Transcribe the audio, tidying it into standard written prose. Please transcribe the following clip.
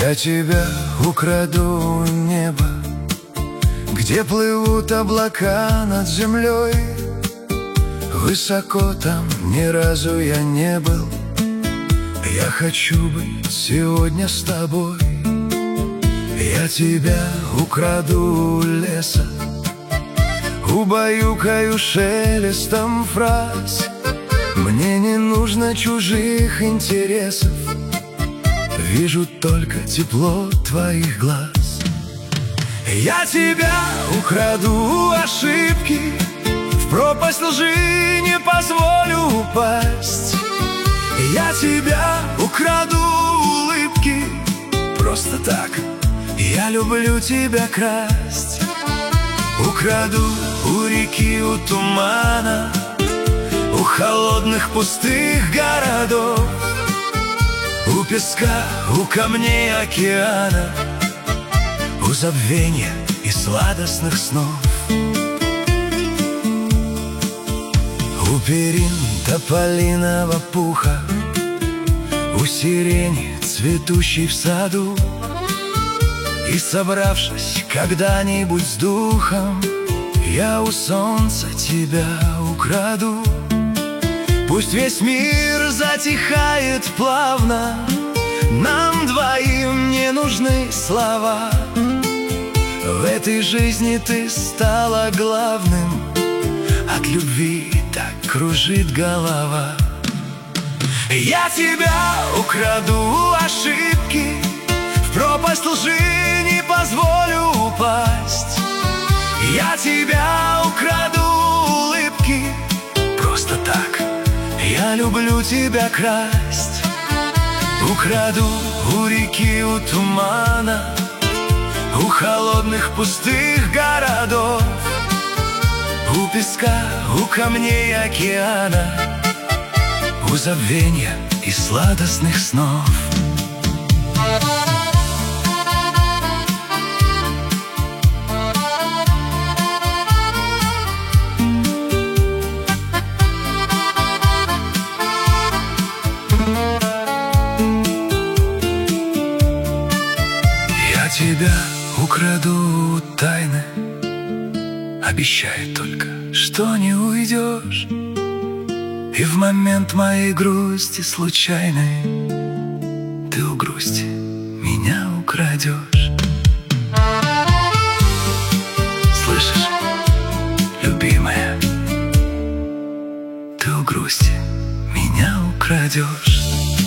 Я тебя украду у неба, где плывут облака над землей. Высоко там ни разу я не был. Я хочу быть сегодня с тобой. Я тебя украду у леса, убаюкаю шелестом фраз. Мне не нужно чужих интересов, вижу только тепло твоих глаз. Я тебя украду у ошибки, в пропасть лжи не позволю упасть. Я тебя украду у улыбки, просто так я люблю тебя красть. Украду у реки, у тумана, у холодных пустых городов, у песка, у камней океана, у забвения и сладостных снов. У перин тополиного пуха, у сирени, цветущей в саду. И собравшись когда-нибудь с духом, я у солнца тебя украду. Пусть весь мир затихает плавно, нам двоим не нужны слова. В этой жизни ты стала главным, от любви так кружит голова. Я тебя украду у ошибки, в пропасть лжи не позволю упасть. Я тебя украду у улыбки, просто так я люблю тебя красть. Украду у реки, у тумана, у холодных пустых городов, у песка, у камней океана, у забвения и сладостных снов. Я тебя украду у тайны, обещай только, что не уйдешь. И в момент моей грусти случайной ты у грусти меня украдешь. Слышишь, любимая, ты у грусти меня украдешь.